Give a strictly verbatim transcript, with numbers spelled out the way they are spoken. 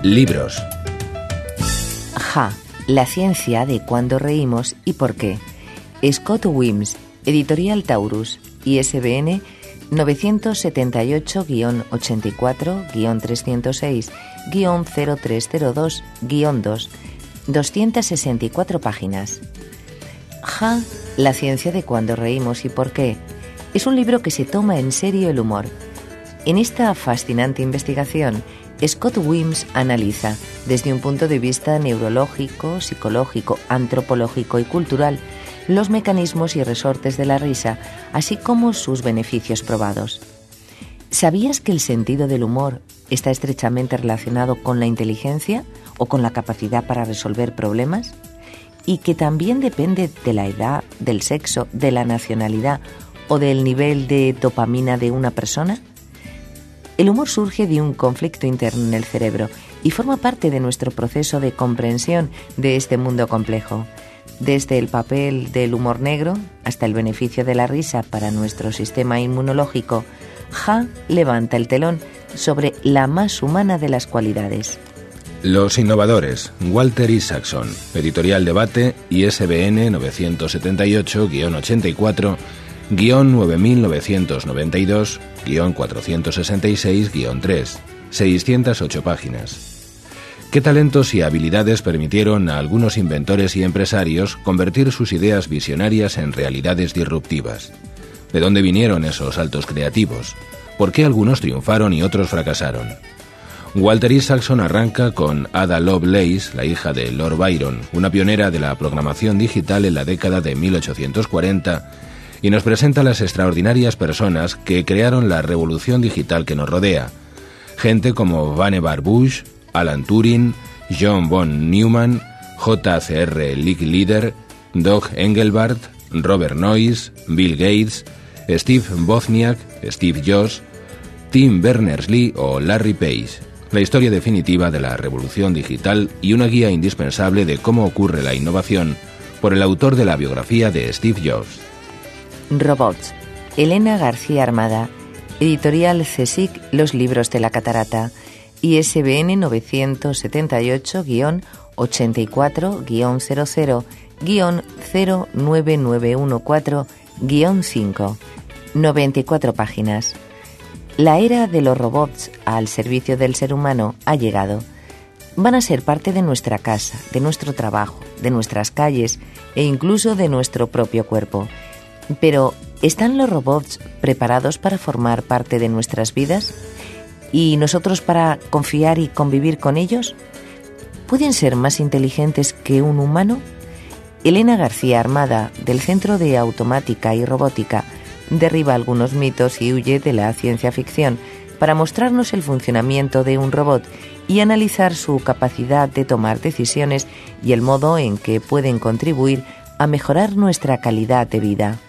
Libros. Ja, la ciencia de cuándo reímos y por qué. Scott Wims, Editorial Taurus, I S B N novecientos setenta y ocho guión ochenta y cuatro guión trescientos seis guión cero tres cero dos guión dos, doscientas sesenta y cuatro páginas. Ja, la ciencia de cuándo reímos y por qué. Es un libro que se toma en serio el humor. En esta fascinante investigación, Scott Wims analiza, desde un punto de vista neurológico, psicológico, antropológico y cultural, los mecanismos y resortes de la risa, así como sus beneficios probados. ¿Sabías que el sentido del humor está estrechamente relacionado con la inteligencia o con la capacidad para resolver problemas? Y que también depende de la edad, del sexo, de la nacionalidad o del nivel de dopamina de una persona. El humor surge de un conflicto interno en el cerebro y forma parte de nuestro proceso de comprensión de este mundo complejo. Desde el papel del humor negro hasta el beneficio de la risa para nuestro sistema inmunológico, Ja levanta el telón sobre la más humana de las cualidades. Los innovadores. Walter Isaacson. Editorial Debate, I S B N novecientos setenta y ocho guión ochenta y cuatro guión nueve mil novecientos noventa y dos guión cuatrocientos sesenta y seis guión tres, seiscientas ocho páginas. ¿Qué talentos y habilidades permitieron a algunos inventores y empresarios convertir sus ideas visionarias en realidades disruptivas? ¿De dónde vinieron esos saltos creativos? ¿Por qué algunos triunfaron y otros fracasaron? Walter Isaacson arranca con Ada Lovelace, la hija de Lord Byron, una pionera de la programación digital en la década de mil ochocientos cuarenta, y nos presenta las extraordinarias personas que crearon la revolución digital que nos rodea. Gente como Vannevar Bush, Alan Turing, John von Neumann, J C R Licklider, Doug Engelbart, Robert Noyce, Bill Gates, Steve Wozniak, Steve Jobs, Tim Berners-Lee o Larry Page. La historia definitiva de la revolución digital y una guía indispensable de cómo ocurre la innovación por el autor de la biografía de Steve Jobs. Robots. Elena García Armada. Editorial CSIC, Los libros de la catarata. I S B N novecientos setenta y ocho guión ochenta y cuatro guión cero cero guión cero nueve nueve uno cuatro guión cinco. noventa y cuatro páginas. La era de los robots al servicio del ser humano ha llegado. Van a ser parte de nuestra casa, de nuestro trabajo, de nuestras calles e incluso de nuestro propio cuerpo. Pero, ¿están los robots preparados para formar parte de nuestras vidas? ¿Y nosotros para confiar y convivir con ellos? ¿Pueden ser más inteligentes que un humano? Elena García Armada, del Centro de Automática y Robótica, derriba algunos mitos y huye de la ciencia ficción para mostrarnos el funcionamiento de un robot y analizar su capacidad de tomar decisiones y el modo en que pueden contribuir a mejorar nuestra calidad de vida.